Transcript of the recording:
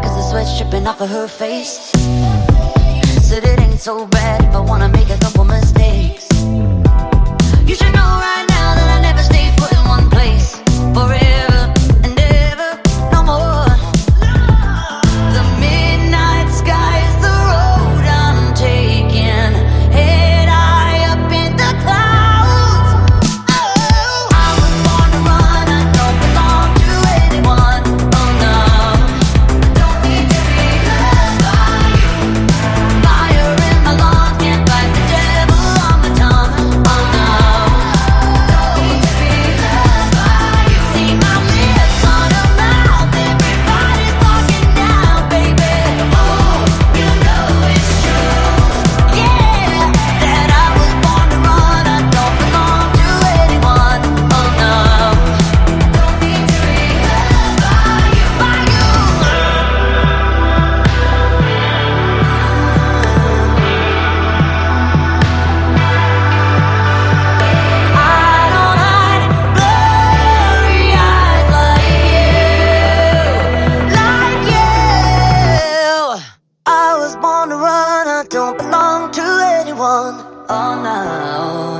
cause the sweat's dripping off of her face. Said it ain't so bad if I wanna make a couple mistakes. You should know right now that I never stay put in one place forever and ever, no more. The midnight sky is the road I'm taking, head high up in the clouds. Oh, I was born to run, I don't belong to anyone. Oh no, don't need to be loved by you. Fire in my lungs, can't fight the devil on my tongue. Oh no, don't need to be loved by you. See my lips on a mouth, everybody's talking now, baby. Oh, you know it's true. Yeah, that I was born to run, I don't belong to anyone. Oh no, don't need to be loved by you, by you. I don't hide blurry eyes like you. I was born to run, I don't belong to anyone. Oh no.